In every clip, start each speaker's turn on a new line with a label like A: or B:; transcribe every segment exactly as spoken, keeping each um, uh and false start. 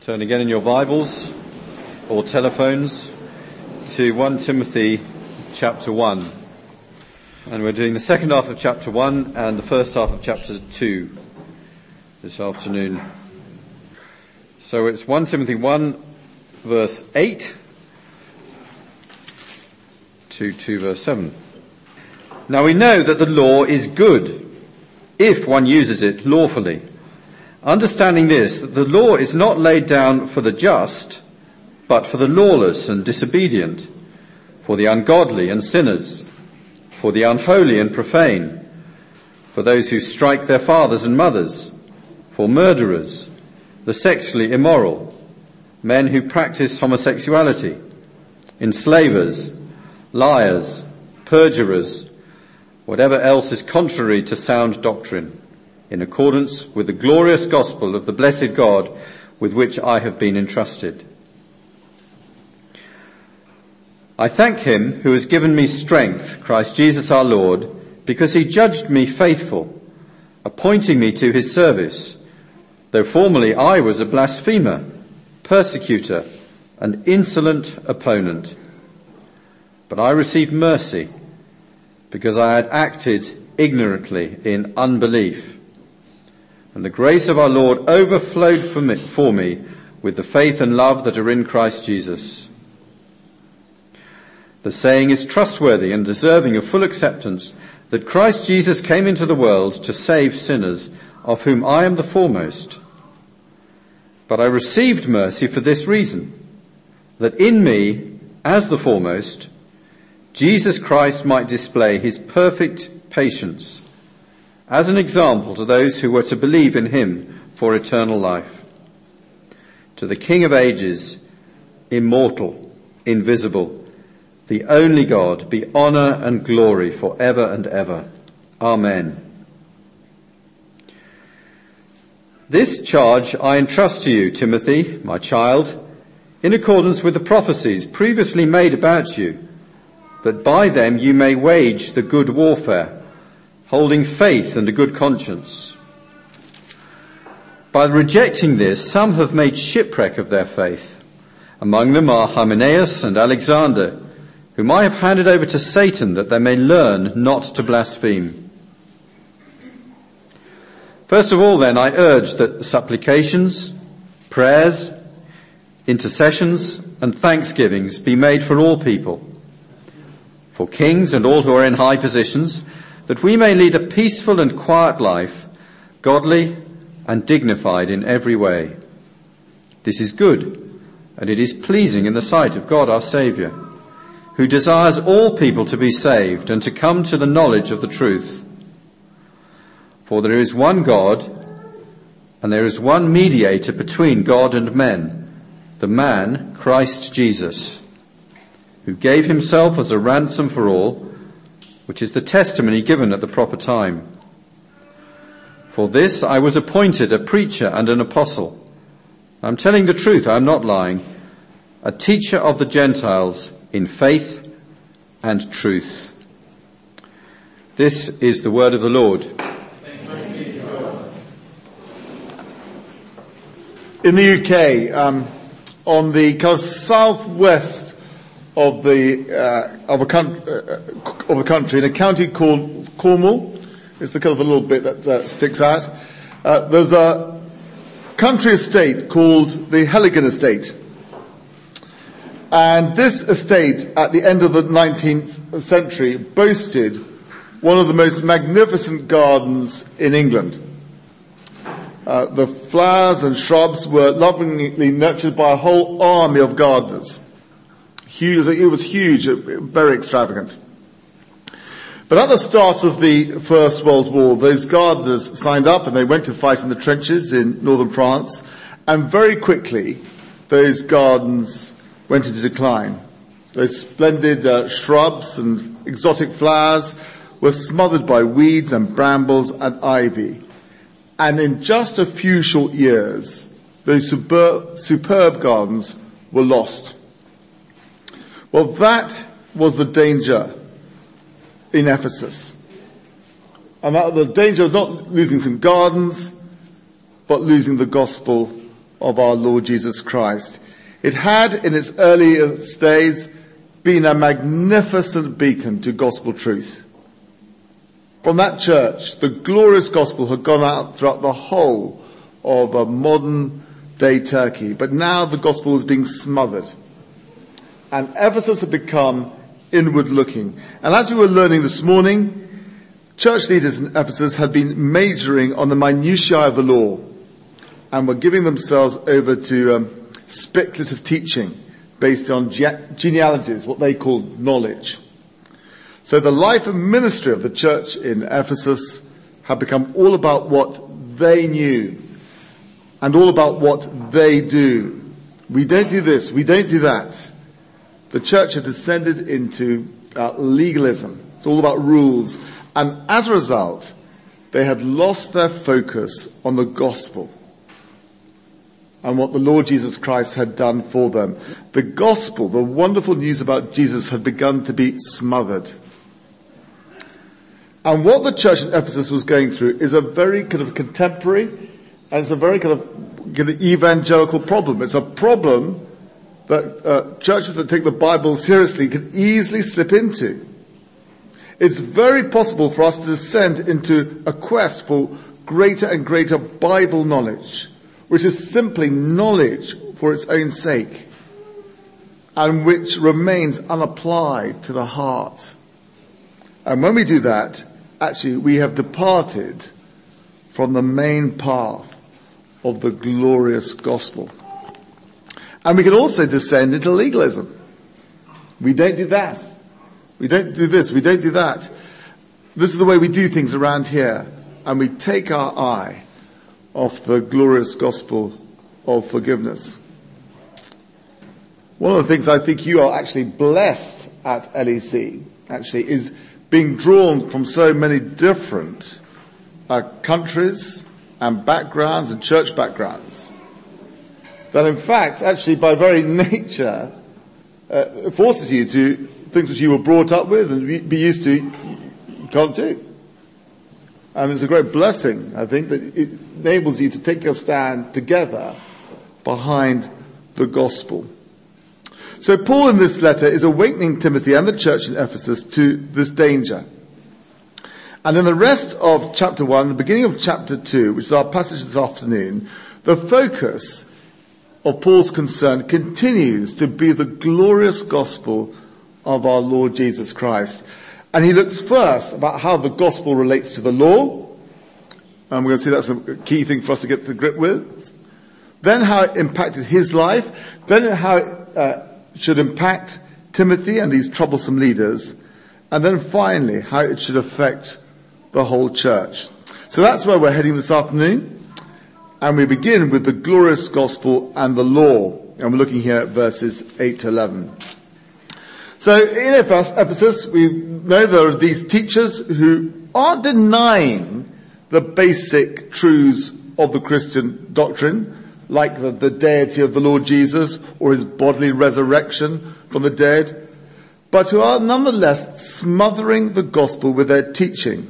A: Turn again in your Bibles or telephones to First Timothy chapter one. And we're doing the second half of chapter one and the first half of chapter two this afternoon. So it's First Timothy one verse eight to two verse seven. Now we know that the law is good if one uses it lawfully. Understanding this, that the law is not laid down for the just, but for the lawless and disobedient, for the ungodly and sinners, for the unholy and profane, for those who strike their fathers and mothers, for murderers, the sexually immoral, men who practice homosexuality, enslavers, liars, perjurers, whatever else is contrary to sound doctrine, in accordance with the glorious gospel of the blessed God with which I have been entrusted. I thank him who has given me strength, Christ Jesus our Lord, because he judged me faithful, appointing me to his service, though formerly I was a blasphemer, persecutor, and insolent opponent. But I received mercy, because I had acted ignorantly in unbelief. And the grace of our Lord overflowed for me, for me with the faith and love that are in Christ Jesus. The saying is trustworthy and deserving of full acceptance, that Christ Jesus came into the world to save sinners, of whom I am the foremost. But I received mercy for this reason, that in me, as the foremost, Jesus Christ might display his perfect patience as an example to those who were to believe in him for eternal life. To the King of ages, immortal, invisible, the only God, be honour and glory for ever and ever. Amen. This charge I entrust to you, Timothy, my child, in accordance with the prophecies previously made about you, that by them you may wage the good warfare, holding faith and a good conscience. By rejecting this, some have made shipwreck of their faith. Among them are Hymenaeus and Alexander, whom I have handed over to Satan, that they may learn not to blaspheme. First of all, then, I urge that supplications, prayers, intercessions, and thanksgivings be made for all people, for kings and all who are in high positions, that we may lead a peaceful and quiet life, godly and dignified in every way. This is good, and it is pleasing in the sight of God our Saviour, who desires all people to be saved and to come to the knowledge of the truth. For there is one God, and there is one mediator between God and men, the man, Christ Jesus, who gave himself as a ransom for all, which is the testimony given at the proper time. For this I was appointed a preacher and an apostle. I'm telling the truth, I'm not lying, a teacher of the Gentiles in faith and truth. This is the word of the Lord.
B: In the U K, um, on the kind of southwest of the uh, of a con- uh, of the country, in a county called Cornwall, it's the kind of the little bit that uh, sticks out. Uh, there's a country estate called the Halligan Estate, and this estate, at the end of the nineteenth century, boasted one of the most magnificent gardens in England. Uh, the flowers and shrubs were lovingly nurtured by a whole army of gardeners. Huge, it was huge, very extravagant. But at the start of the First World War, those gardeners signed up and they went to fight in the trenches in northern France. And very quickly, those gardens went into decline. Those splendid uh, shrubs and exotic flowers were smothered by weeds and brambles and ivy. And in just a few short years, those superb, superb gardens were lost. Well, that was the danger in Ephesus. And that the danger of not losing some gardens, but losing the gospel of our Lord Jesus Christ. It had, in its earliest days, been a magnificent beacon to gospel truth. From that church, the glorious gospel had gone out throughout the whole of a modern day Turkey. But now the gospel is being smothered. And Ephesus had become inward looking. And as we were learning this morning, church leaders in Ephesus had been majoring on the minutiae of the law and were giving themselves over to um, speculative teaching based on ge- genealogies, what they called knowledge. So the life and ministry of the church in Ephesus had become all about what they knew and all about what they do. We don't do this, we don't do that. The church had descended into uh, legalism. It's all about rules. And as a result, they had lost their focus on the gospel and what the Lord Jesus Christ had done for them. The gospel, the wonderful news about Jesus, had begun to be smothered. And what the church in Ephesus was going through is a very kind of contemporary, and it's a very kind of, kind of evangelical problem. It's a problem that uh, churches that take the Bible seriously can easily slip into. It's very possible for us to descend into a quest for greater and greater Bible knowledge, which is simply knowledge for its own sake, and which remains unapplied to the heart. And when we do that, actually we have departed from the main path of the glorious gospel. And we can also descend into legalism. We don't do that. We don't do this. We don't do that. This is the way we do things around here. And we take our eye off the glorious gospel of forgiveness. One of the things I think you are actually blessed at L E C, actually, is being drawn from so many different uh, countries and backgrounds and church backgrounds. That in fact, actually, by very nature, uh, it forces you to things which you were brought up with and be used to, you can't do. And it's a great blessing, I think, that it enables you to take your stand together behind the gospel. So Paul in this letter is awakening Timothy and the church in Ephesus to this danger. And in the rest of chapter one, the beginning of chapter two, which is our passage this afternoon, the focus of Paul's concern continues to be the glorious gospel of our Lord Jesus Christ. And he looks first about how the gospel relates to the law. And we're going to see that's a key thing for us to get to grip with. Then how it impacted his life. Then how it uh, should impact Timothy and these troublesome leaders. And then finally, how it should affect the whole church. So that's where we're heading this afternoon. And we begin with the glorious gospel and the law. And we're looking here at verses eight to eleven. So in Ephesus, we know there are these teachers who aren't denying the basic truths of the Christian doctrine, like the, the deity of the Lord Jesus or his bodily resurrection from the dead, but who are nonetheless smothering the gospel with their teaching.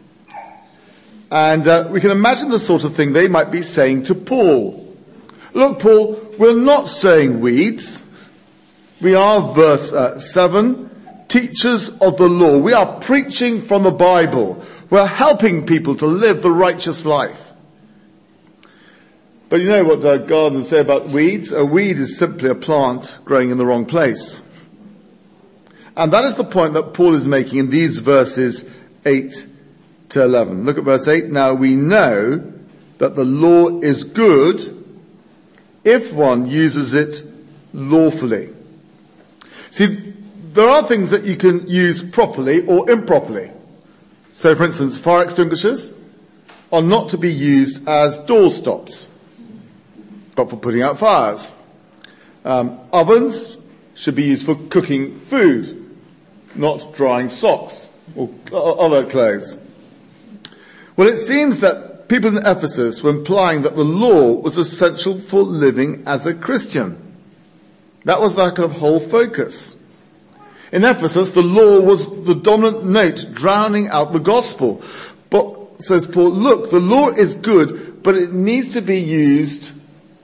B: And uh, we can imagine the sort of thing they might be saying to Paul. Look, Paul, we're not sowing weeds. We are, verse uh, seven, teachers of the law. We are preaching from the Bible. We're helping people to live the righteous life. But you know what uh, gardeners say about weeds? A weed is simply a plant growing in the wrong place. And that is the point that Paul is making in these verses eight to eleven. Look at verse eight. Now we know that the law is good if one uses it lawfully. See, there are things that you can use properly or improperly. So, for instance, fire extinguishers are not to be used as door stops, but for putting out fires. Um, ovens should be used for cooking food, not drying socks or other clothes. Well, it seems that people in Ephesus were implying that the law was essential for living as a Christian. That was their kind of whole focus. In Ephesus, the law was the dominant note drowning out the gospel. But, says Paul, look, the law is good, but it needs to be used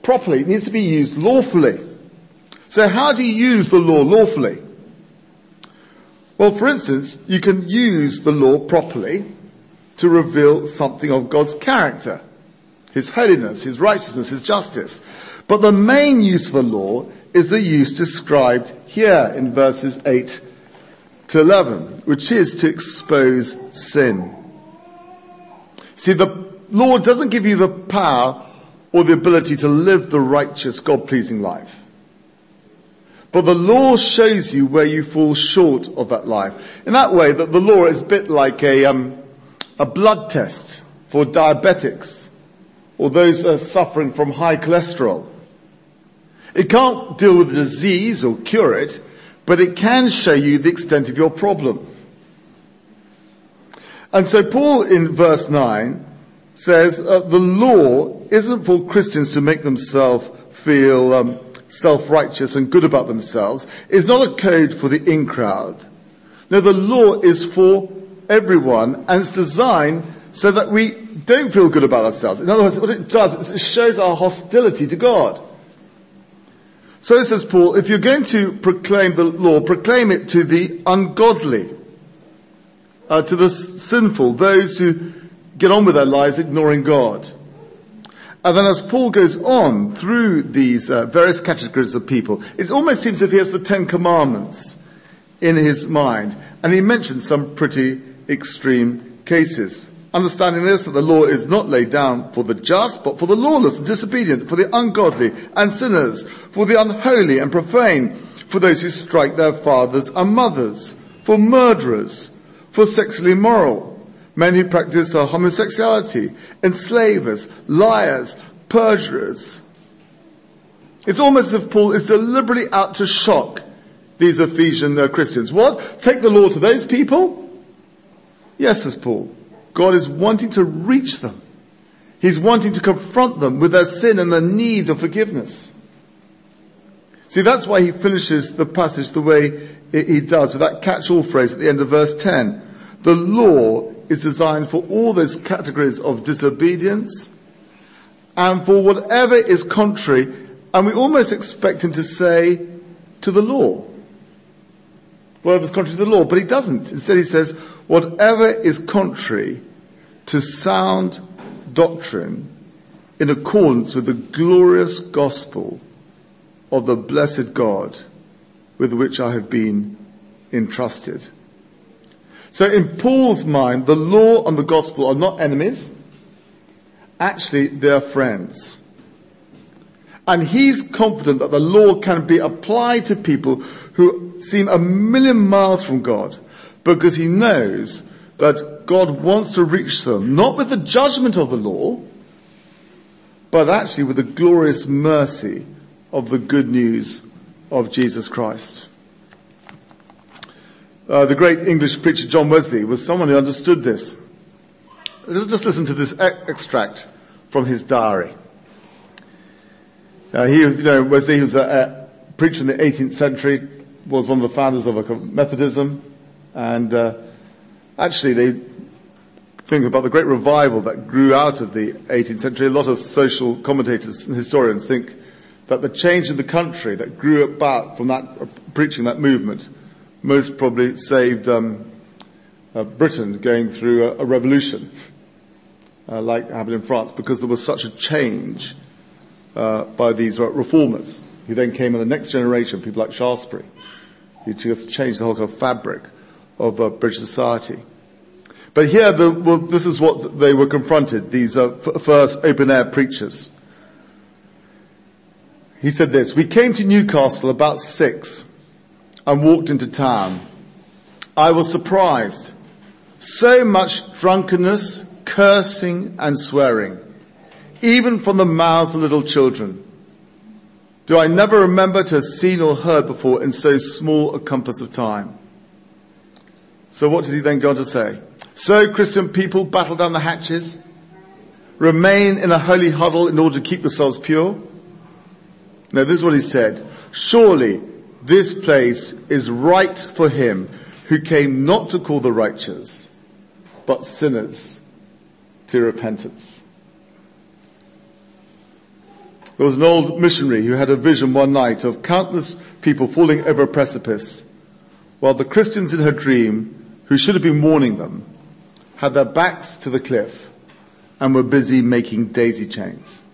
B: properly. It needs to be used lawfully. So how do you use the law lawfully? Well, for instance, you can use the law properly to reveal something of God's character, his holiness, his righteousness, his justice. But the main use of the law is the use described here in verses eight to eleven, which is to expose sin. See, the law doesn't give you the power or the ability to live the righteous, God-pleasing life. But the law shows you where you fall short of that life. In that way, that the law is a bit like a, um, a blood test for diabetics or those who are suffering from high cholesterol. It can't deal with the disease or cure it, but it can show you the extent of your problem. And so Paul in verse nine says uh, the law isn't for Christians to make themselves feel um, self-righteous and good about themselves. It's not a code for the in-crowd. No, the law is for everyone, and it's designed so that we don't feel good about ourselves. In other words, what it does is it shows our hostility to God. So says Paul, if you're going to proclaim the law, proclaim it to the ungodly, uh, to the sinful, those who get on with their lives ignoring God. And then as Paul goes on through these uh, various categories of people, it almost seems as if he has the Ten Commandments in his mind. And he mentions some pretty extreme cases. Understanding this, that the law is not laid down for the just, but for the lawless and disobedient, for the ungodly and sinners, for the unholy and profane, for those who strike their fathers and mothers, for murderers, for sexually immoral, men who practice uh, homosexuality, enslavers, liars, perjurers. It's almost as if Paul is deliberately out to shock these Ephesian uh, Christians. What? Take the law to those people? Yes, says Paul. God is wanting to reach them. He's wanting to confront them with their sin and their need of forgiveness. See, that's why he finishes the passage the way he does, with that catch-all phrase at the end of verse ten. The law is designed for all those categories of disobedience and for whatever is contrary, and we almost expect him to say, to the law. Whatever is contrary to the law, but he doesn't. Instead he says, whatever is contrary to sound doctrine in accordance with the glorious gospel of the blessed God with which I have been entrusted. So in Paul's mind, the law and the gospel are not enemies. Actually, they're friends. And he's confident that the law can be applied to people who seem a million miles from God, because he knows that God wants to reach them, not with the judgment of the law, but actually with the glorious mercy of the good news of Jesus Christ. Uh, the great English preacher John Wesley was someone who understood this. Let's just listen to this e- extract from his diary. Uh, he, you know, Wesley was a, a preacher in the eighteenth century, was one of the founders of a Methodism, and uh, actually they think about the great revival that grew out of the eighteenth century. A lot of social commentators and historians think that the change in the country that grew about from that uh, preaching that movement most probably saved um, uh, Britain going through a, a revolution uh, like happened in France, because there was such a change uh, by these uh, reformers who then came in the next generation, people like Shaftesbury, who just changed the whole kind of fabric of uh, British society. But here, the, well, this is what they were confronted, these uh, f- first open-air preachers. He said this: we came to Newcastle about six and walked into town. I was surprised. So much drunkenness, cursing and swearing, even from the mouths of little children. Do I never remember to have seen or heard before in so small a compass of time? So what does he then go on to say? So Christian people battle down the hatches, remain in a holy huddle in order to keep yourselves pure? No, this is what he said. Surely this place is right for him who came not to call the righteous, but sinners to repentance. There was an old missionary who had a vision one night of countless people falling over a precipice, while the Christians in her dream, who should have been warning them, had their backs to the cliff and were busy making daisy chains.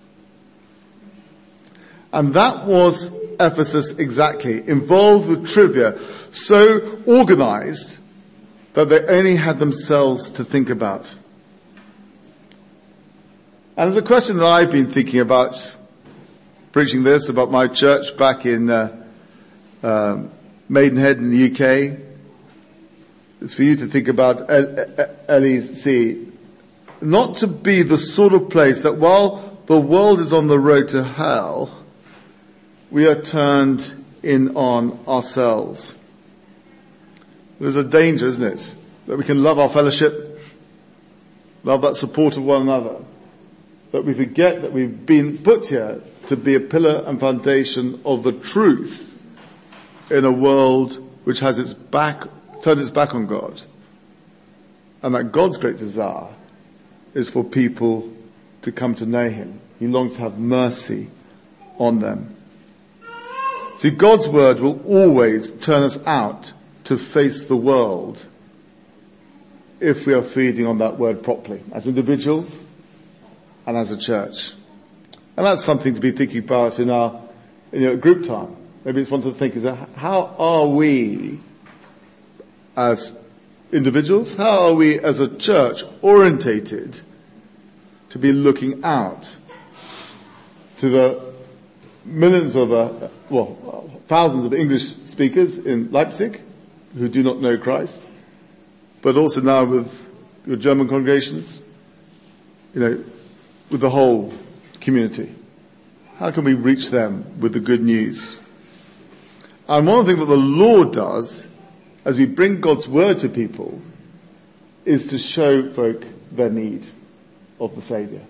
B: And that was Ephesus exactly, involved with trivia, so organized that they only had themselves to think about. And there's a question that I've been thinking about, preaching this, about my church back in uh, uh, Maidenhead in the U K. It's for you to think about L E C, not to be the sort of place that while the world is on the road to hell, we are turned in on ourselves. There's a danger, isn't it? That we can love our fellowship, love that support of one another, but we forget that we've been put here to be a pillar and foundation of the truth in a world which has its back, turned its back on God. And that God's great desire is for people to come to know him. He longs to have mercy on them. See, God's word will always turn us out to face the world if we are feeding on that word properly, as individuals and as a church. And that's something to be thinking about in our in our group time. Maybe it's one to think is, how are we as individuals, how are we as a church orientated to be looking out to the millions of, uh, well, thousands of English speakers in Leipzig who do not know Christ, but also now with your German congregations, you know, with the whole community. How can we reach them with the good news? And one of the things that the Lord does as we bring God's word to people is to show folk their need of the Saviour.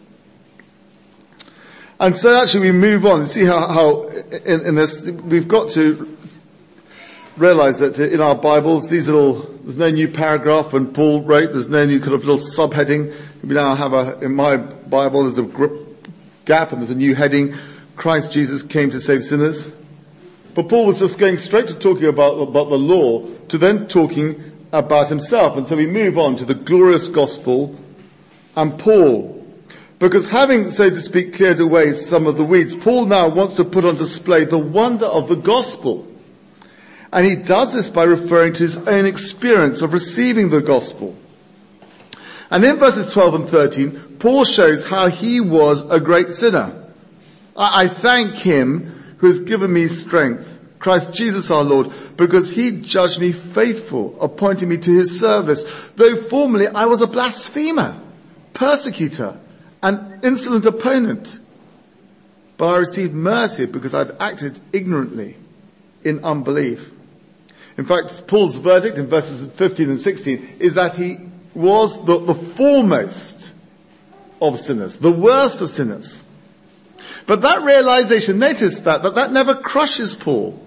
B: And so actually we move on and see how, how in, in this, we've got to realize that in our Bibles, these little, there's no new paragraph when Paul wrote, there's no new kind of little subheading. We now have a, in my Bible, there's a gap and there's a new heading, Christ Jesus came to save sinners. But Paul was just going straight to talking about, about the law to then talking about himself. And so we move on to the glorious gospel and Paul. Because having, so to speak, cleared away some of the weeds, Paul now wants to put on display the wonder of the gospel. And he does this by referring to his own experience of receiving the gospel. And in verses twelve and thirteen, Paul shows how he was a great sinner. I, I thank him who has given me strength, Christ Jesus our Lord, because he judged me faithful, appointing me to his service, though formerly I was a blasphemer, persecutor, an insolent opponent. But I received mercy because I'd acted ignorantly in unbelief. In fact, Paul's verdict in verses fifteen and sixteen is that he was the, the foremost of sinners, the worst of sinners. But that realization, notice that, that that never crushes Paul.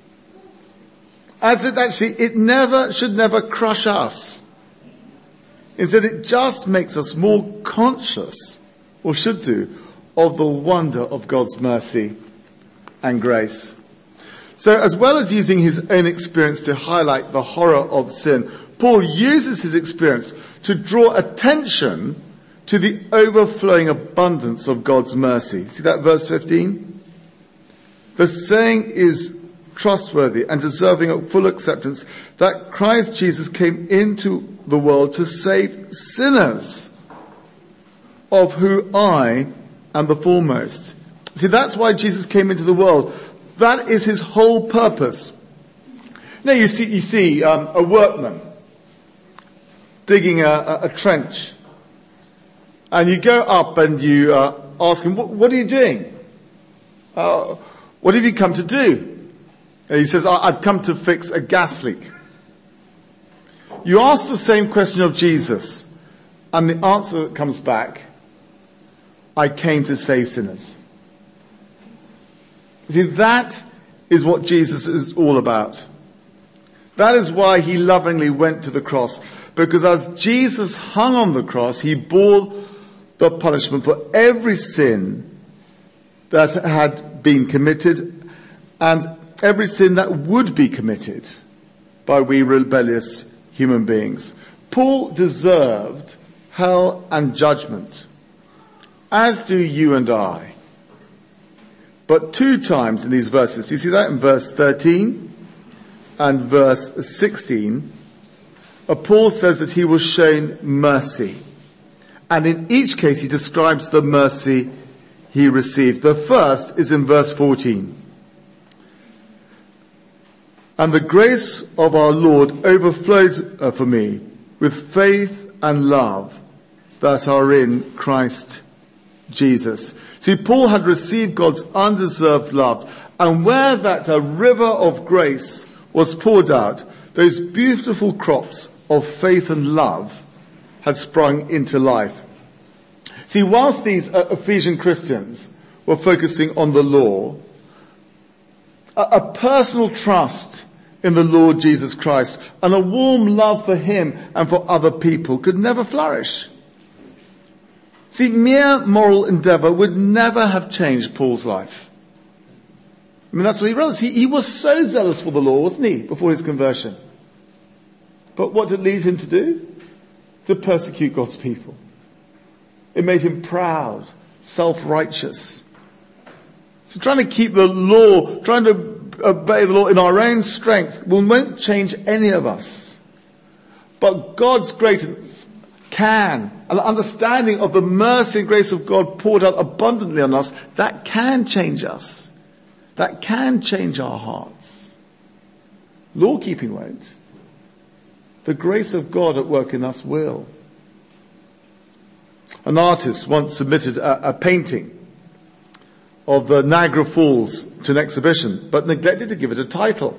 B: As it actually, it never, should never crush us. Instead, it just makes us more conscious, or should do, of the wonder of God's mercy and grace. So as well as using his own experience to highlight the horror of sin, Paul uses his experience to draw attention to the overflowing abundance of God's mercy. See that verse fifteen? The saying is trustworthy and deserving of full acceptance that Christ Jesus came into the world to save sinners, of who I am the foremost. See, that's why Jesus came into the world. That is his whole purpose. Now you see, you see um, a workman digging a, a, a trench, and you go up and you uh, ask him, what, what are you doing? Uh, what have you come to do? And he says, I've come to fix a gas leak. You ask the same question of Jesus, and the answer that comes back, I came to save sinners. See, that is what Jesus is all about. That is why he lovingly went to the cross. Because as Jesus hung on the cross, he bore the punishment for every sin that had been committed and every sin that would be committed by we rebellious human beings. Paul deserved hell and judgment, as do you and I. But two times in these verses, you see that in verse thirteen and verse sixteen, Paul says that he was shown mercy. And in each case he describes the mercy he received. The first is in verse fourteen. And the grace of our Lord overflowed uh, for me with faith and love that are in Christ Jesus. See, Paul had received God's undeserved love, and where that a river of grace was poured out, those beautiful crops of faith and love had sprung into life. See, whilst these uh, Ephesian Christians were focusing on the law, a, a personal trust in the Lord Jesus Christ and a warm love for him and for other people could never flourish. See, mere moral endeavour would never have changed Paul's life. I mean, that's what he realized. He, he was so zealous for the law, wasn't he, before his conversion? But what did it lead him to do? To persecute God's people. It made him proud, self-righteous. So trying to keep the law, trying to obey the law in our own strength won't change any of us. But God's greatness can, and the understanding of the mercy and grace of God poured out abundantly on us, that can change us. That can change our hearts. Law keeping won't. The grace of God at work in us will. An artist once submitted a, a painting of the Niagara Falls to an exhibition, but neglected to give it a title.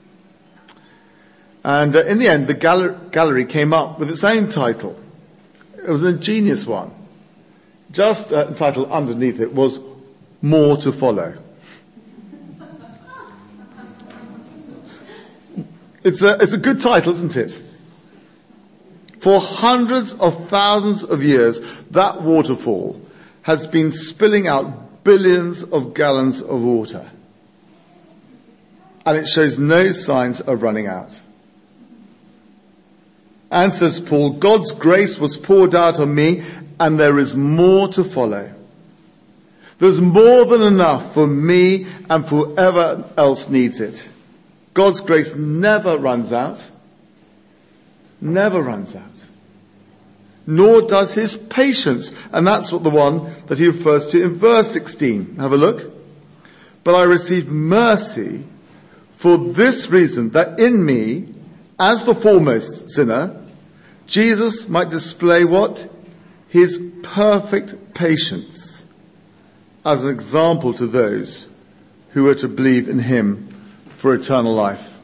B: And uh, in the end, the gallery, gallery came up with its own title. It was an ingenious one. Just uh, entitled underneath it was More to Follow. It's a, it's a good title, isn't it? For hundreds of thousands of years, that waterfall has been spilling out billions of gallons of water. And it shows no signs of running out. And says Paul, God's grace was poured out on me, and there is more to follow. There's more than enough for me and for whoever else needs it. God's grace never runs out. Never runs out. Nor does his patience. And that's what the one that he refers to in verse sixteen. Have a look. But I received mercy for this reason, that in me, as the foremost sinner, Jesus might display what? His perfect patience as an example to those who are to believe in him for eternal life.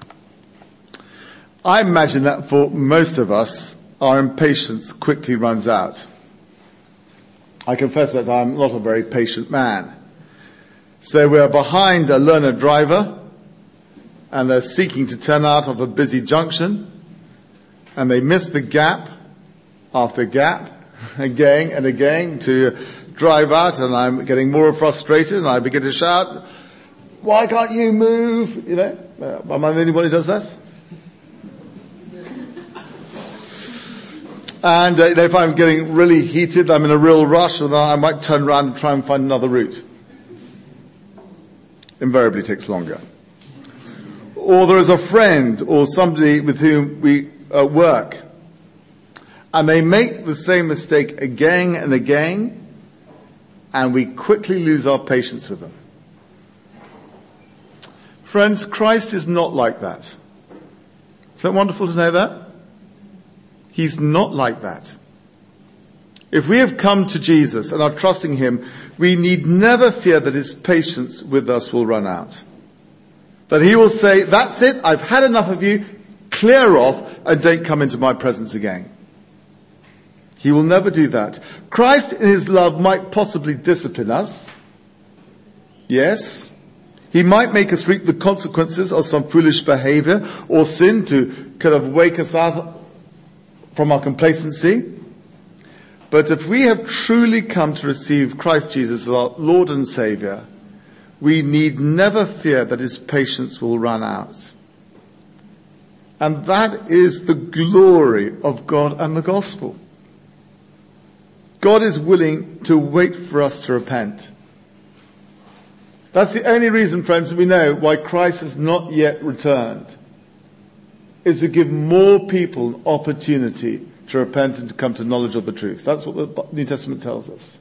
B: I imagine that for most of us, our impatience quickly runs out. I confess that I'm not a very patient man. So we're behind a learner driver, and they're seeking to turn out of a busy junction, and they miss the gap after gap, again and again, to drive out, and I'm getting more frustrated, and I begin to shout, why can't you move? You know, uh, am I the only one who does that? And uh, if I'm getting really heated, I'm in a real rush, and I might turn around and try and find another route. Invariably takes longer. Or there is a friend or somebody with whom we uh, work, and they make the same mistake again and again, and we quickly lose our patience with them. Friends, Christ is not like that. Is that wonderful to know that? He's not like that. If we have come to Jesus and are trusting him, we need never fear that his patience with us will run out. That he will say, that's it, I've had enough of you, clear off and don't come into my presence again. He will never do that. Christ in his love might possibly discipline us. Yes. He might make us reap the consequences of some foolish behavior or sin to kind of wake us out from our complacency. But if we have truly come to receive Christ Jesus as our Lord and Saviour, we need never fear that his patience will run out. And that is the glory of God and the gospel. God is willing to wait for us to repent. That's the only reason, friends, we know why Christ has not yet returned, is to give more people an opportunity to repent and to come to knowledge of the truth. That's what the New Testament tells us.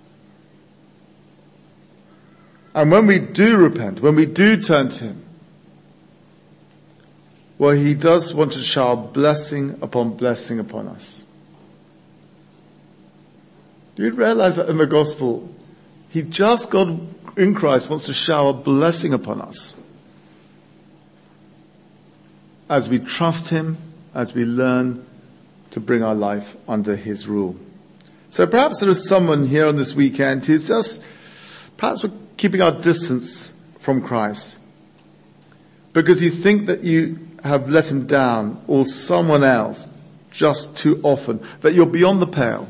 B: And when we do repent, when we do turn to him, well, he does want to shower blessing upon blessing upon us. Do you realize that in the gospel, he just, God in Christ, wants to shower blessing upon us as we trust him, as we learn to bring our life under his rule. So perhaps there is someone here on this weekend who's just, perhaps we're keeping our distance from Christ because you think that you have let him down or someone else just too often, that you're beyond the pale.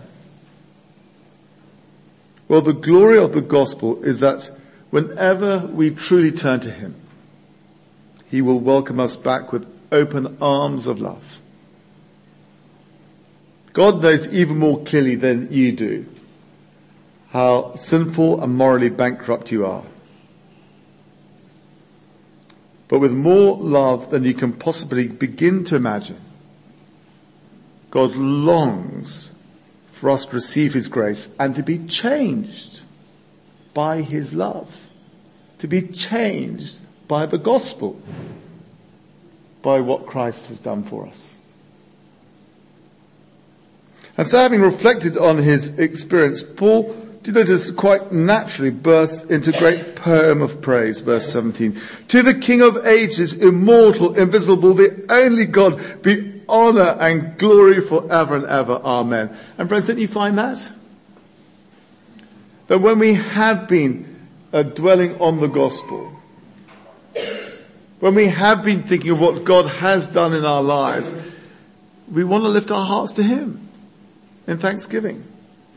B: Well, the glory of the gospel is that whenever we truly turn to him, he will welcome us back with open arms of love. God knows even more clearly than you do how sinful and morally bankrupt you are. But with more love than you can possibly begin to imagine, God longs for us to receive his grace and to be changed by his love, to be changed by the gospel, by what Christ has done for us. And so, having reflected on his experience, Paul, do you notice, quite naturally bursts into a great poem of praise, verse seventeen. To the King of ages, immortal, invisible, the only God, be honour and glory forever and ever. Amen. And friends, didn't you find that? That when we have been uh, dwelling on the gospel, when we have been thinking of what God has done in our lives, we want to lift our hearts to him in thanksgiving.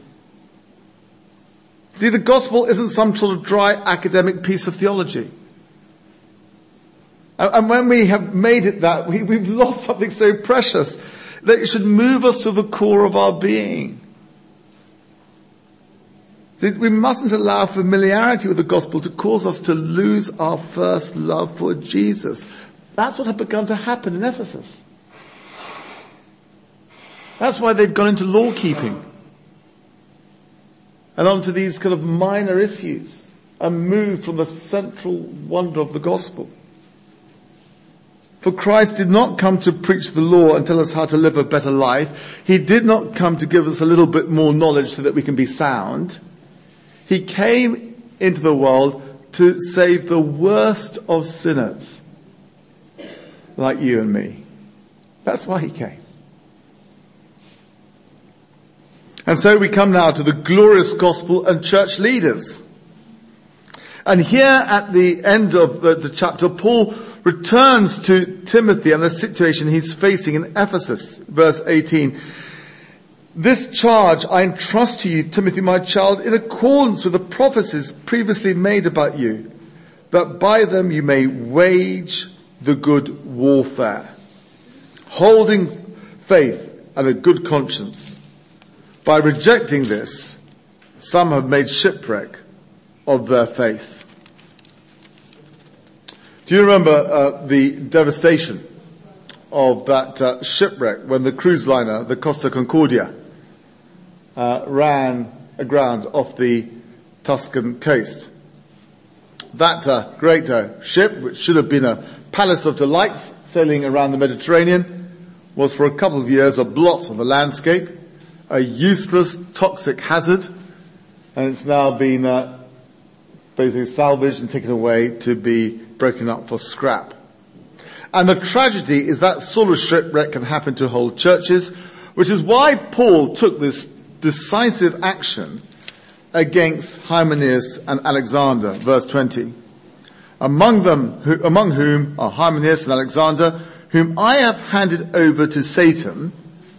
B: See, the gospel isn't some sort of dry academic piece of theology. And, and when we have made it that, we, we've lost something so precious that it should move us to the core of our being. We mustn't allow familiarity with the gospel to cause us to lose our first love for Jesus. That's what had begun to happen in Ephesus. That's why they'd gone into law keeping and onto these kind of minor issues and moved from the central wonder of the gospel. For Christ did not come to preach the law and tell us how to live a better life. He did not come to give us a little bit more knowledge so that we can be sound. He came into the world to save the worst of sinners, like you and me. That's why he came. And so we come now to the glorious gospel and church leaders. And here at the end of the, the chapter, Paul returns to Timothy and the situation he's facing in Ephesus. Verse eighteen. This charge I entrust to you, Timothy, my child, in accordance with the prophecies previously made about you, that by them you may wage the good warfare, holding faith and a good conscience. By rejecting this, some have made shipwreck of their faith. Do you remember uh, the devastation of that uh, shipwreck when the cruise liner, the Costa Concordia, uh, ran aground off the Tuscan coast? That uh, great uh, ship, which should have been a palace of delights sailing around the Mediterranean, was for a couple of years a blot on the landscape, a useless, toxic hazard, and it's now been uh, basically salvaged and taken away to be broken up for scrap. And the tragedy is that sort of shipwreck can happen to whole churches, which is why Paul took this decisive action against Hymenaeus and Alexander. Verse twenty. Among them, who, among whom are Hymenaeus and Alexander, whom I have handed over to Satan,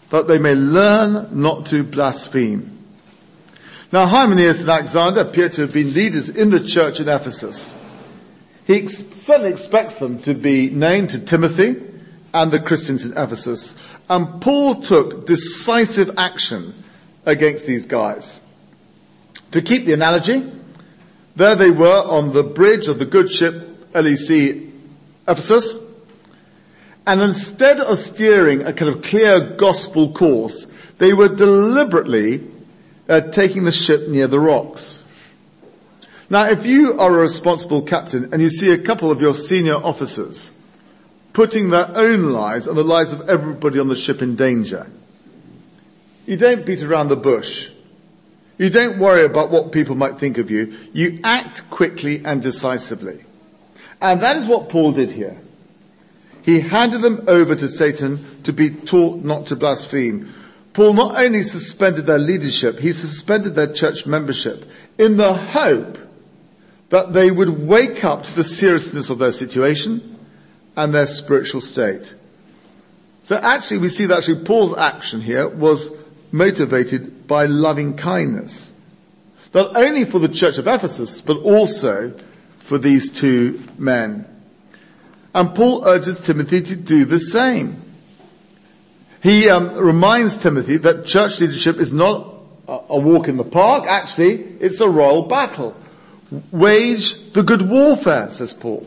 B: that they may learn not to blaspheme. Now, Hymenaeus and Alexander appear to have been leaders in the church in Ephesus. He ex- certainly expects them to be known to Timothy and the Christians in Ephesus. And Paul took decisive action against these guys. To keep the analogy, there they were on the bridge of the good ship L E C Ephesus. And instead of steering a kind of clear gospel course, they were deliberately uh, taking the ship near the rocks. Now, if you are a responsible captain and you see a couple of your senior officers putting their own lives and the lives of everybody on the ship in danger, you don't beat around the bush. You don't worry about what people might think of you. You act quickly and decisively. And that is what Paul did here. He handed them over to Satan to be taught not to blaspheme. Paul not only suspended their leadership, he suspended their church membership in the hope that they would wake up to the seriousness of their situation and their spiritual state. So actually we see that actually Paul's action here was motivated by loving kindness. Not only for the church of Ephesus, but also for these two men. And Paul urges Timothy to do the same. He um, reminds Timothy that church leadership is not a, a walk in the park. Actually, it's a royal battle. Wage the good warfare, says Paul.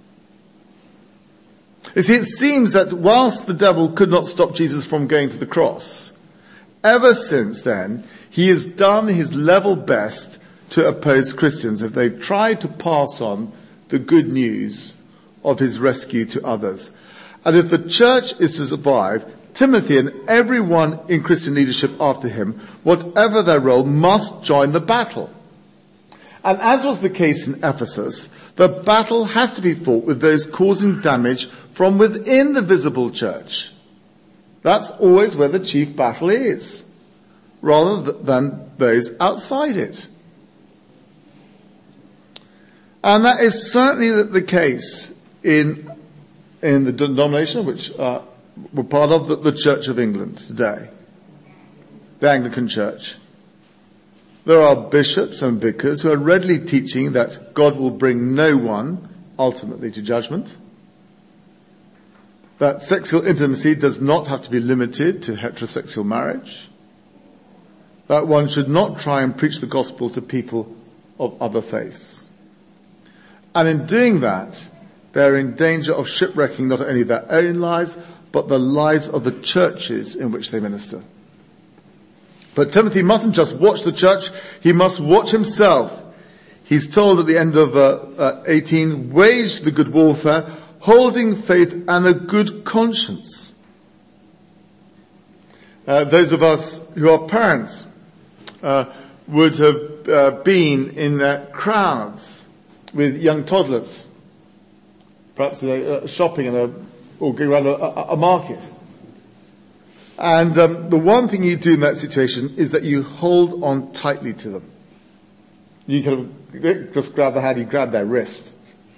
B: You see, it seems that whilst the devil could not stop Jesus from going to the cross, ever since then, he has done his level best to oppose Christians if they've tried to pass on the good news of his rescue to others. And if the church is to survive, Timothy and everyone in Christian leadership after him, whatever their role, must join the battle. And as was the case in Ephesus, the battle has to be fought with those causing damage from within the visible church. That's always where the chief battle is, rather than those outside it. And that is certainly the case in, in the denomination which uh, we're part of, the, the Church of England today, the Anglican Church. There are bishops and vicars who are readily teaching that God will bring no one ultimately to judgment, that sexual intimacy does not have to be limited to heterosexual marriage, that one should not try and preach the gospel to people of other faiths. And in doing that, they're in danger of shipwrecking not only their own lives, but the lives of the churches in which they minister. But Timothy mustn't just watch the church, he must watch himself. He's told at the end of uh, uh, eighteen, wage the good warfare, holding faith and a good conscience. Uh, those of us who are parents uh, would have uh, been in uh, crowds with young toddlers, perhaps uh, shopping in a, or going around a, a market. And um, the one thing you do in that situation is that you hold on tightly to them. You kind of just grab the hand, you grab their wrist.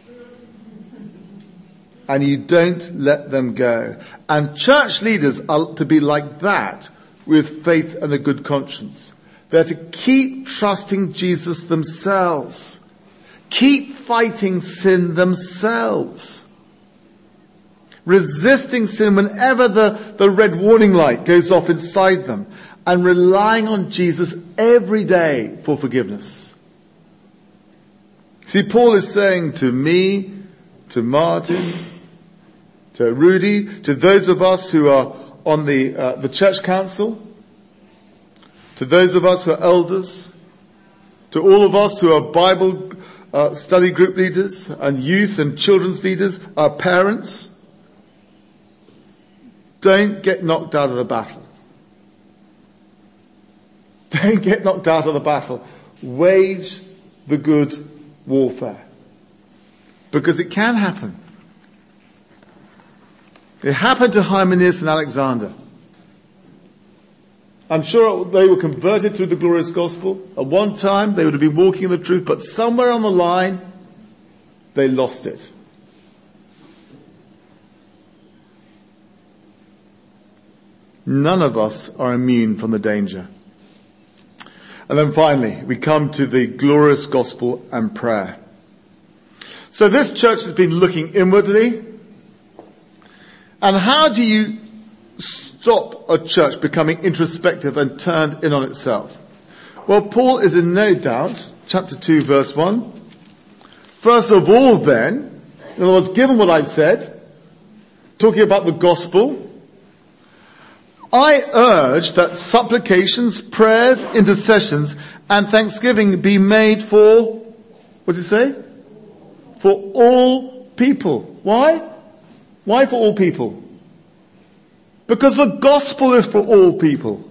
B: And you don't let them go. And church leaders are to be like that with faith and a good conscience. They're to keep trusting Jesus themselves. Keep fighting sin themselves. Resisting sin whenever the, the red warning light goes off inside them. And relying on Jesus every day for forgiveness. See, Paul is saying to me, to Martin, to Rudy, to those of us who are on the, uh, the church council, to those of us who are elders, to all of us who are Bible uh, study group leaders and youth and children's leaders, our parents, don't get knocked out of the battle. Don't get knocked out of the battle. Wage the good warfare. Because it can happen. It happened to Hymenaeus and Alexander. I'm sure they were converted through the glorious gospel. At one time, they would have been walking in the truth, but somewhere on the line, they lost it. none of us are immune from the danger. And then finally, we come to the glorious gospel and prayer. So this church has been looking inwardly. And how do you stop a church becoming introspective and turned in on itself? Well, Paul is in no doubt, chapter two, verse one. First of all then, in other words, given what I've said, talking about the gospel, I urge that supplications, prayers, intercessions, and thanksgiving be made for, what did it say? For all people. Why? Why for all people? Because the gospel is for all people.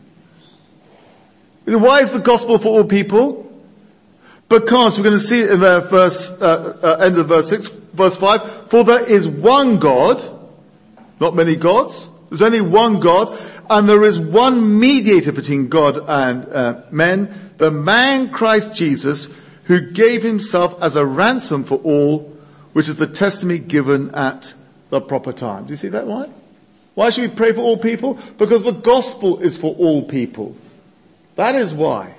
B: Why is the gospel for all people? Because we're going to see it in the verse, uh, uh, end of verse six, verse five. For there is one God, not many gods. There's only one God, and there is one mediator between God and uh, men, the man Christ Jesus, who gave himself as a ransom for all, which is the testimony given at the proper time. Do you see that? Why? Why should we pray for all people? Because the gospel is for all people. That is why.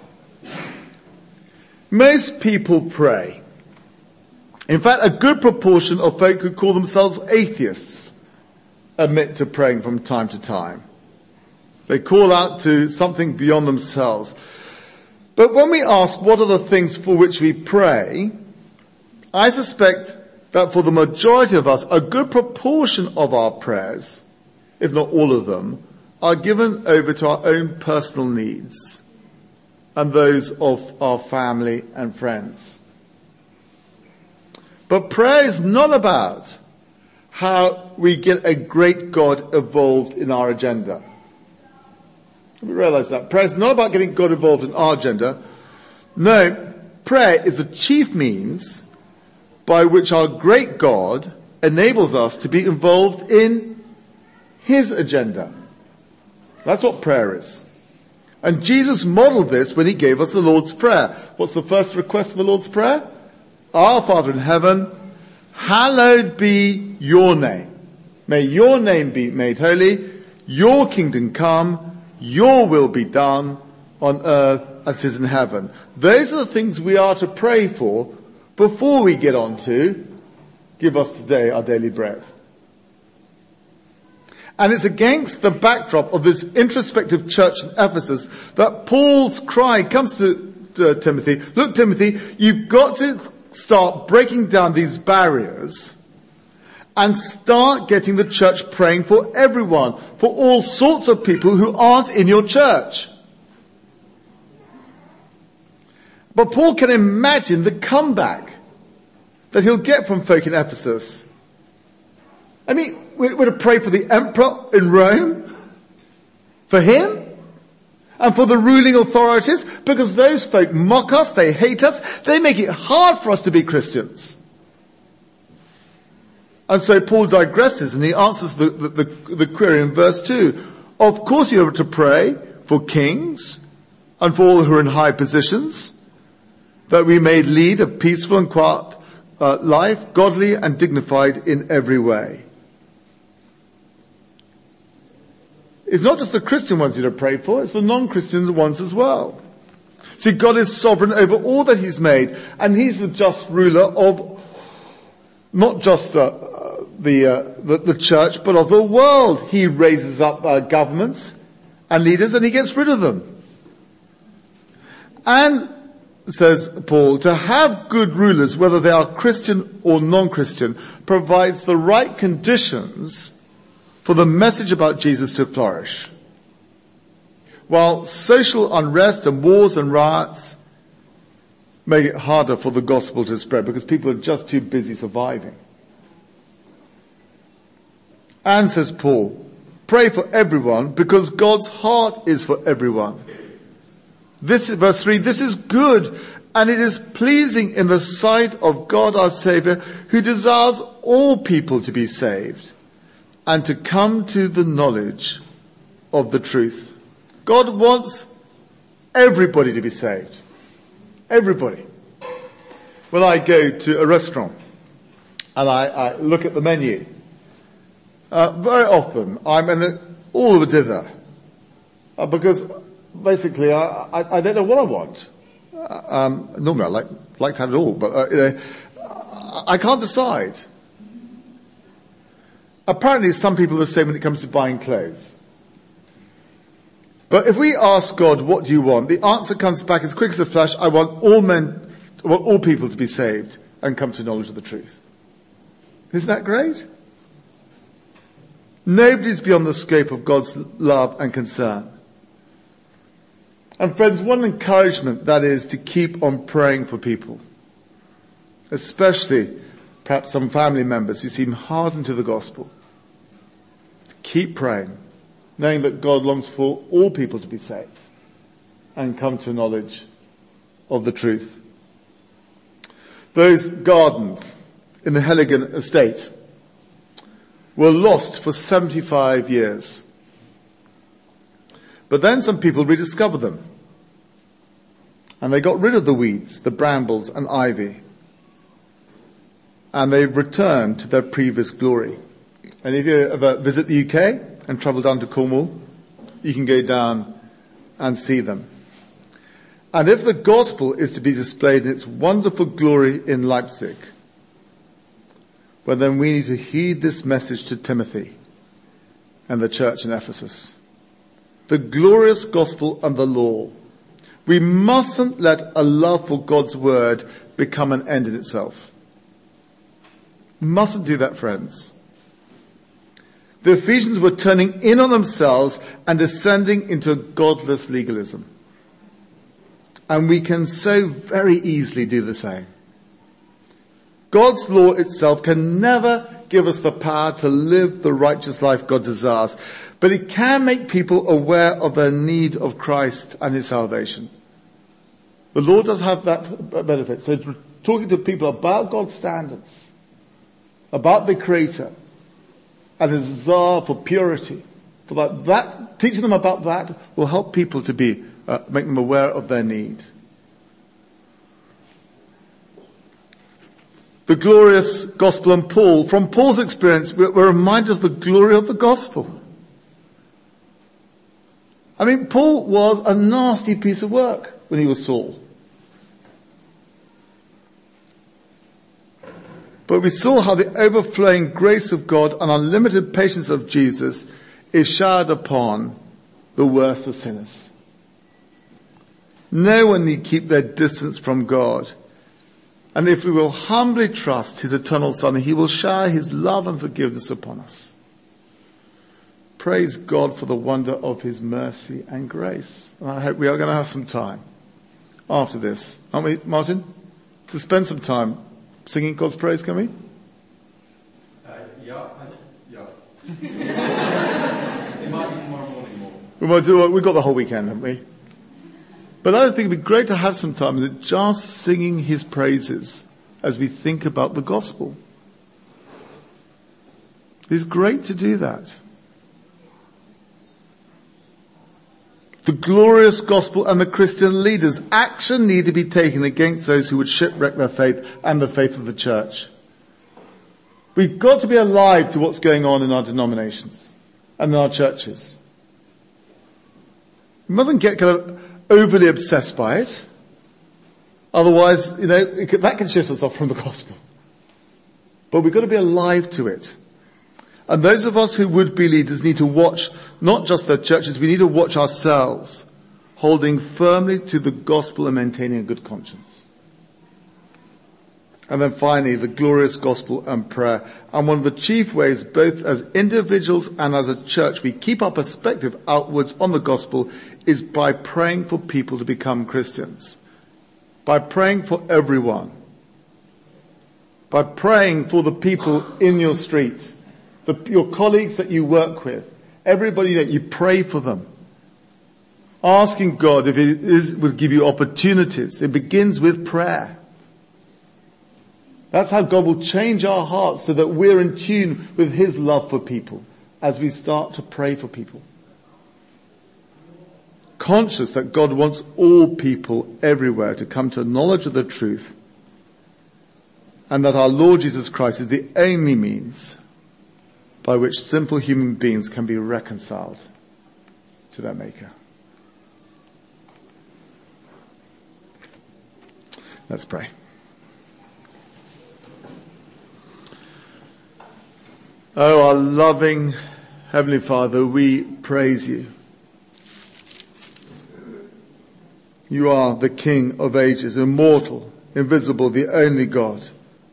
B: Most people pray. In fact, a good proportion of folk who call themselves atheists admit to praying from time to time. They call out to something beyond themselves. But when we ask what are the things for which we pray, I suspect that for the majority of us, a good proportion of our prayers, if not all of them, are given over to our own personal needs and those of our family and friends. But prayer is not about how we get a great God involved in our agenda. We realize that. Prayer is not about getting God involved in our agenda. No, prayer is the chief means by which our great God enables us to be involved in his agenda. That's what prayer is. And Jesus modeled this when he gave us the Lord's Prayer. What's the first request of the Lord's Prayer? Our Father in heaven, hallowed be your name. May your name be made holy, your kingdom come, your will be done on earth as it is in heaven. Those are the things we are to pray for before we get on to give us today our daily bread. And it's against the backdrop of this introspective church in Ephesus that Paul's cry comes to, to Timothy. Look, Timothy, you've got to start breaking down these barriers and start getting the church praying for everyone, for all sorts of people who aren't in your church. But Paul can imagine the comeback that he'll get from folk in Ephesus. I mean, we're to pray for the emperor in Rome, for him, and for the ruling authorities, because those folk mock us, they hate us, they make it hard for us to be Christians. And so Paul digresses and he answers the, the, the, the query in verse two. Of course you are to pray for kings and for all who are in high positions, that we may lead a peaceful and quiet uh, life, godly and dignified in every way. It's not just the Christian ones you're to pray for, it's the non-Christian ones as well. See, God is sovereign over all that he's made, and he's the just ruler of not just uh, the, uh, the the church, but of the world. He raises up uh, governments and leaders, and he gets rid of them. And, says Paul, to have good rulers, whether they are Christian or non-Christian, provides the right conditions for the message about Jesus to flourish. While social unrest and wars and riots make it harder for the gospel to spread because people are just too busy surviving. And, says Paul, pray for everyone because God's heart is for everyone. This is verse three, this is good and it is pleasing in the sight of God our Saviour, who desires all people to be saved and to come to the knowledge of the truth. God wants everybody to be saved. Everybody. When I go to a restaurant and I, I look at the menu, uh, very often I'm in a, all of a dither. Uh, because basically I, I, I don't know what I want. Uh, um, normally I like, like to have it all, but uh, you know, I can't decide. Apparently some people are the same when it comes to buying clothes. But if we ask God, what do you want? The answer comes back as quick as a flash. I want all men, I want all people to be saved and come to knowledge of the truth. Isn't that great? Nobody's beyond the scope of God's love and concern. And friends, one encouragement that is to keep on praying for people. Especially perhaps some family members who seem hardened to the gospel. Keep praying, knowing that God longs for all people to be saved and come to knowledge of the truth. Those gardens in the Helligan estate were lost for seventy-five years. But then some people rediscovered them. And they got rid of the weeds, the brambles and ivy. And they returned to their previous glory. And if you ever visit the U K and travel down to Cornwall, you can go down and see them. And if the gospel is to be displayed in its wonderful glory in Leipzig, well then we need to heed this message to Timothy and the church in Ephesus. The glorious gospel and the law. We mustn't let a love for God's word become an end in itself. Mustn't do that, friends. The Ephesians were turning in on themselves and descending into godless legalism. And we can so very easily do the same. God's law itself can never give us the power to live the righteous life God desires, but it can make people aware of their need of Christ and his salvation. The law does have that benefit. So talking to people about God's standards, about the Creator, and his desire for purity, for that, that teaching them about that will help people to be, uh, make them aware of their need. The glorious gospel and Paul. From Paul's experience, we're reminded of the glory of the gospel. I mean, Paul was a nasty piece of work when he was Saul. But we saw how the overflowing grace of God and unlimited patience of Jesus is showered upon the worst of sinners. No one need keep their distance from God. And if we will humbly trust his eternal Son, he will shower his love and forgiveness upon us. Praise God for the wonder of his mercy and grace. And I hope we are going to have some time after this, aren't we, Martin? To spend some time singing God's praise, can we?
A: Uh, yeah, yeah. It might be tomorrow morning more.
B: We might do. We've got the whole weekend, haven't we? But I think it'd be great to have some time just singing his praises as we think about the gospel. It's great to do that. The glorious gospel and the Christian leaders. Action need to be taken against those who would shipwreck their faith and the faith of the church. We've got to be alive to what's going on in our denominations and in our churches. We mustn't get kind of overly obsessed by it. Otherwise, you know, it could, that can shift us off from the gospel. But we've got to be alive to it. And those of us who would be leaders need to watch not just their churches, we need to watch ourselves, holding firmly to the gospel and maintaining a good conscience. And then finally, the glorious gospel and prayer. And one of the chief ways, both as individuals and as a church, we keep our perspective outwards on the gospel is by praying for people to become Christians. By praying for everyone. By praying for the people in your street. The, your colleagues that you work with, everybody that you pray for them, asking God if it is, will give you opportunities. It begins with prayer. That's how God will change our hearts so that we're in tune with his love for people as we start to pray for people. Conscious that God wants all people everywhere to come to a knowledge of the truth, and that our Lord Jesus Christ is the only means by which sinful human beings can be reconciled to their Maker. Let's pray. Oh, our loving Heavenly Father, we praise you. You are the King of ages, immortal, invisible, the only God.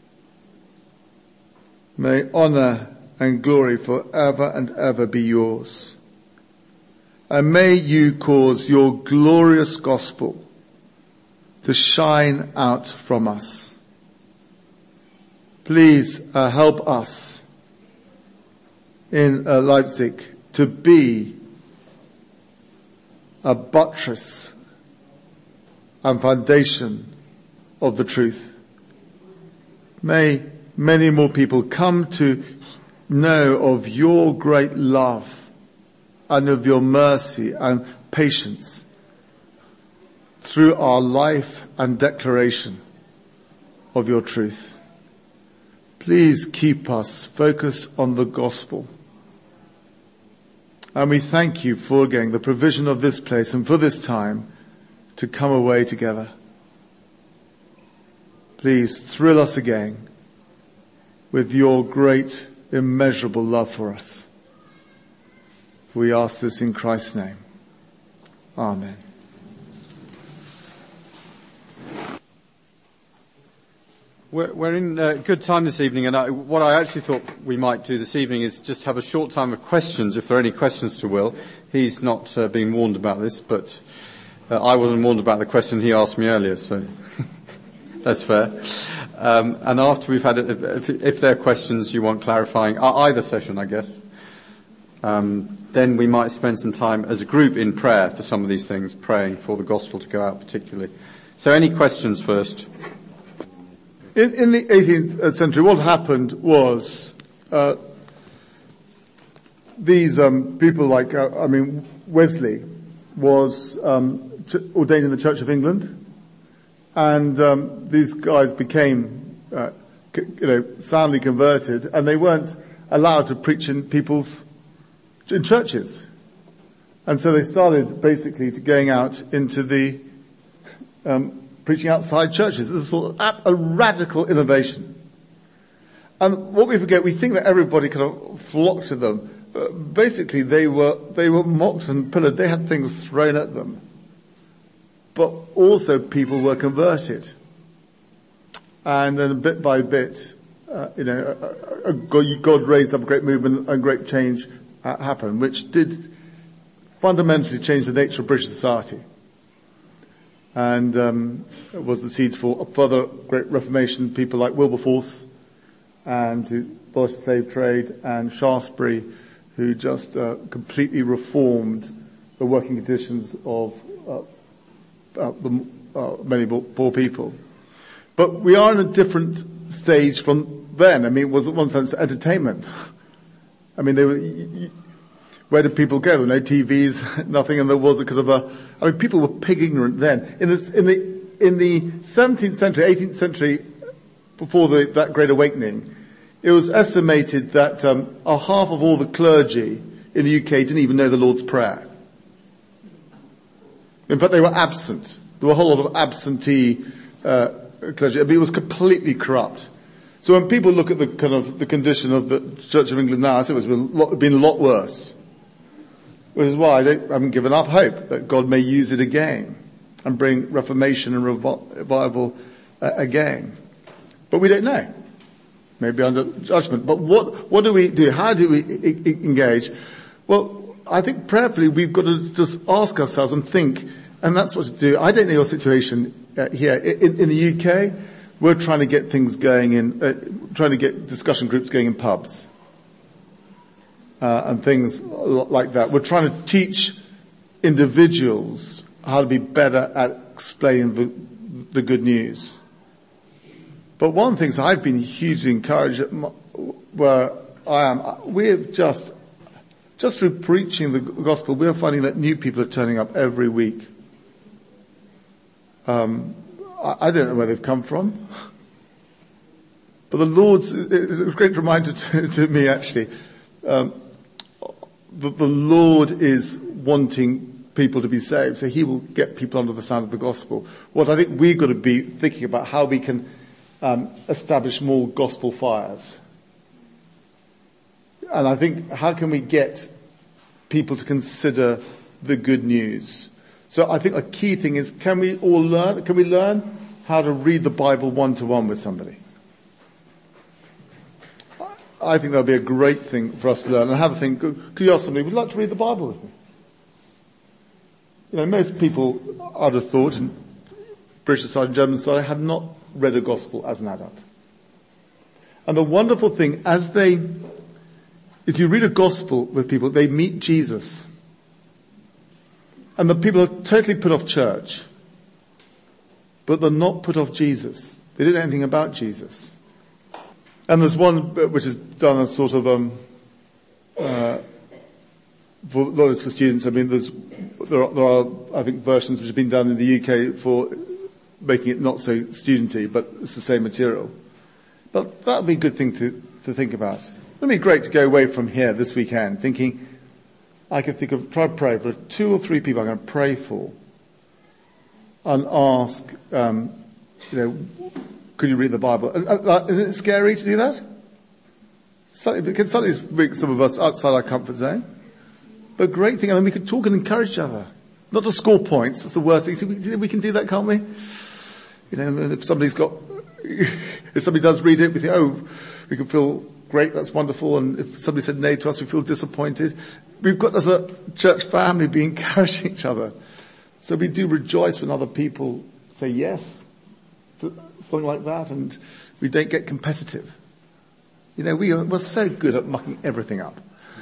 B: May honor and glory forever and ever be yours. And may you cause your glorious gospel to shine out from us. Please uh, help us in uh, Leipzig to be a buttress and foundation of the truth. May many more people come to know of your great love and of your mercy and patience through our life and declaration of your truth. Please keep us focused on the gospel. And we thank you for, again, the provision of this place and for this time to come away together. Please thrill us again with your great, immeasurable love for us. We ask this in Christ's name. Amen.
A: We're, we're in uh, good time this evening, and I, what I actually thought we might do this evening is just have a short time of questions, if there are any questions to Will. He's not uh, been warned about this, but uh, I wasn't warned about the question he asked me earlier, so that's fair. Um, and after we've had it, if, if there are questions you want clarifying, uh, either session, I guess, um, then we might spend some time as a group in prayer for some of these things, praying for the gospel to go out particularly. So any questions first?
B: In, in the eighteenth century, what happened was uh, these um, people like, uh, I mean, Wesley was um, ch- ordained in the Church of England, and um, these guys became, uh, c- you know, soundly converted, and they weren't allowed to preach in people's in churches, and so they started basically to going out into the um, preaching outside churches. This is sort of a radical innovation. And what we forget, we think that everybody kind of flocked to them. Uh, basically, they were they were mocked and pillared. They had things thrown at them. But also people were converted. And then bit by bit, uh, you know, uh, uh, God raised up a great movement and great change uh, happened, which did fundamentally change the nature of British society. And um, it was the seeds for a further great reformation. People like Wilberforce, and who abolished the slave trade, and Shaftesbury, who just uh, completely reformed the working conditions of uh, uh, the, uh, many poor people. But we are in a different stage from then. I mean, it was in one sense entertainment. I mean, they were. Where did people go? There were no T Vs, nothing, and there was a kind of a. I mean, people were pig ignorant then. In, this, in the in the seventeenth century, eighteenth century, before the, that Great Awakening, it was estimated that um, a half of all the clergy in the U K didn't even know the Lord's Prayer. In fact, they were absent. There were a whole lot of absentee uh, clergy. I mean, it was completely corrupt. So when people look at the kind of the condition of the Church of England now, I say it's been a lot, been a lot worse. Which is why I haven't given up hope that God may use it again and bring reformation and revival uh, again. But we don't know. Maybe under judgment. But what, what do we do? How do we I- I engage? Well, I think prayerfully we've got to just ask ourselves and think, and that's what to do. I don't know your situation uh, here. In, in the U K, we're trying to get things going in, uh, trying to get discussion groups going in pubs. Uh, and things like that. We're trying to teach individuals how to be better at explaining the, the good news. But one of the things I've been hugely encouraged at my, where I am, we've just, just through preaching the gospel, we're finding that new people are turning up every week. Um, I, I don't know where they've come from. But the Lord's, it's a great reminder to, to me actually, um, the, the Lord is wanting people to be saved, so he will get people under the sound of the gospel. What I think we've got to be thinking about how we can um, establish more gospel fires. And I think, how can we get people to consider the good news? So I think a key thing is, can we all learn, can we learn how to read the Bible one-to-one with somebody? I think that would be a great thing for us to learn. And have a think, could you ask somebody, would you like to read the Bible with me? You know, most people, I'd have thought, and British side and German side, have not read a gospel as an adult. And the wonderful thing, as they, if you read a gospel with people, they meet Jesus. And the people are totally put off church. But they're not put off Jesus. They didn't know anything about Jesus. And there's one which is done as sort of, um, uh, for lawyers, for students. I mean, there's, there are, there are, I think, versions which have been done in the U K for making it not so studenty, but it's the same material. But that would be a good thing to, to think about. It would be great to go away from here this weekend thinking, I can think of, try to pray for two or three people I'm going to pray for and ask, um, you know, could you read the Bible? And, uh, isn't it scary to do that? Slightly, can slightly make some of us outside our comfort zone. But a great thing, and then we could talk and encourage each other. Not to score points, that's the worst thing. So we, we can do that, can't we? You know, if somebody's got, if somebody does read it, we think, oh, we can feel great, that's wonderful. And if somebody said no to us, we feel disappointed. We've got, as a church family, be encouraging each other. So we do rejoice when other people say yes to something like that, and we don't get competitive. You know, we are, we're so good at mucking everything up.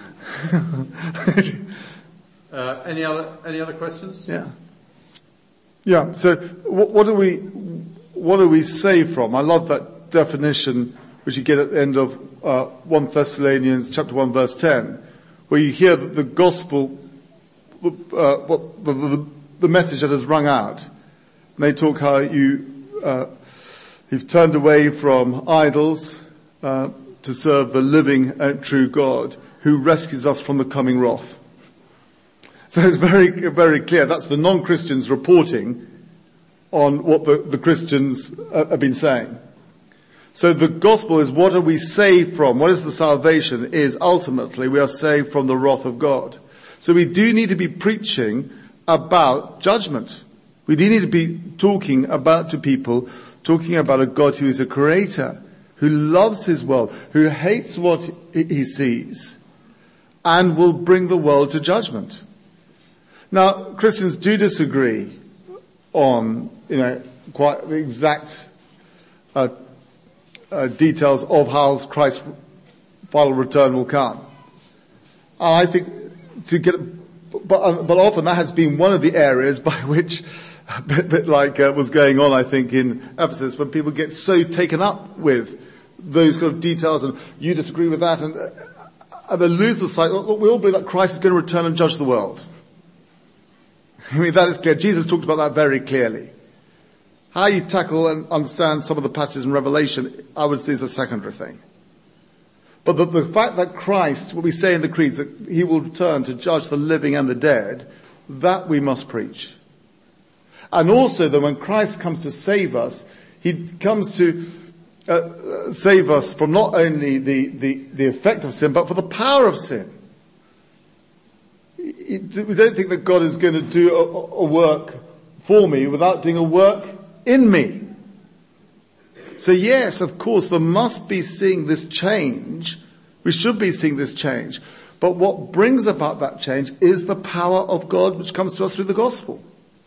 A: uh, any other any other questions?
B: Yeah. Yeah. So, what, what do we what do we say from? I love that definition which you get at the end of uh, First Thessalonians chapter one verse ten, where you hear that the gospel, uh, what the, the, the message that has rung out. And they talk how you uh, you've turned away from idols uh, to serve the living and true God, who rescues us from the coming wrath. So it's very, very clear. That's the non-Christians reporting on what the, the Christians uh, have been saying. So the gospel is, what are we saved from? What is the salvation? Is ultimately we are saved from the wrath of God. So we do need to be preaching about judgment. We do need to be talking about to people, talking about a God who is a creator, who loves his world, who hates what he sees, and will bring the world to judgment. Now, Christians do disagree on, you know, quite the exact uh, uh, details of how Christ's final return will come. And I think to get, but, but often that has been one of the areas by which, a bit, bit like uh, was going on, I think, in Ephesus, when people get so taken up with those kind of details, and you disagree with that, and, uh, and they lose the sight. Look, we all believe that Christ is going to return and judge the world. I mean, that is clear. Jesus talked about that very clearly. How you tackle and understand some of the passages in Revelation, I would say, is a secondary thing. But the, the fact that Christ, what we say in the creeds, that he will return to judge the living and the dead, that we must preach. And also that when Christ comes to save us, he comes to uh, save us from not only the, the, the effect of sin, but for the power of sin. We don't think that God is going to do a, a work for me without doing a work in me. So yes, of course, there must be seeing this change. We should be seeing this change. But what brings about that change is the power of God which comes to us through the gospel.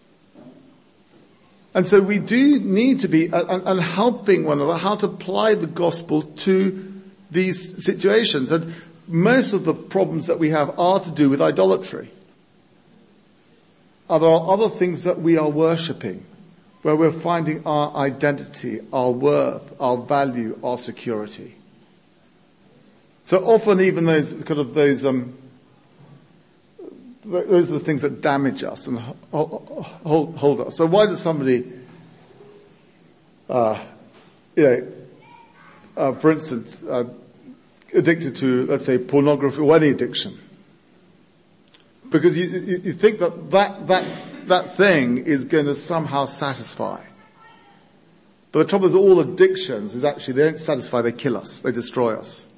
B: And so we do need to be and, and helping one another how to apply the gospel to these situations. And most of the problems that we have are to do with idolatry. There are other things that we are worshipping, where we're finding our identity, our worth, our value, our security. So often even those kind of those um, those are the things that damage us and hold, hold us. So why does somebody, uh, you know, uh, for instance, uh, addicted to, let's say, pornography or any addiction. Because you, you, you think that, that that that thing is going to somehow satisfy. But the trouble is all addictions is actually they don't satisfy, they kill us, they destroy us.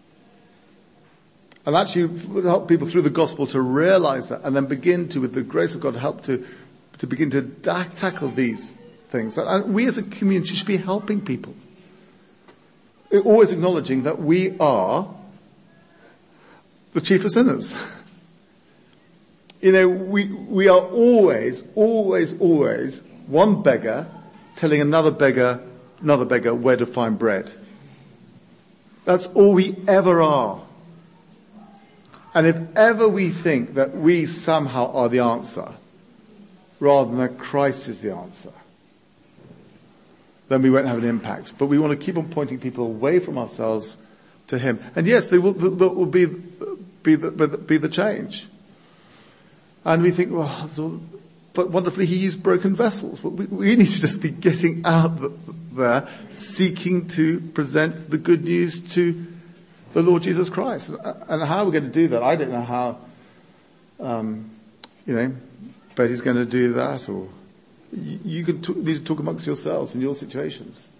B: And actually help people through the gospel to realize that and then begin to, with the grace of God, help to, to begin to da- tackle these things. And we as a community should be helping people. Always acknowledging that we are the chief of sinners. You know, we, we are always, always, always one beggar telling another beggar, another beggar where to find bread. That's all we ever are. And if ever we think that we somehow are the answer, rather than that Christ is the answer, then we won't have an impact. But we want to keep on pointing people away from ourselves to Him. And yes, there will, there will be, be, the, be the change. And we think, well, all, but wonderfully He used broken vessels. But we, we need to just be getting out there, seeking to present the good news to the Lord Jesus Christ. And how we're going to do that, I don't know how, um, you know, Betty's going to do that, or you, you can talk, need to talk amongst yourselves in your situations.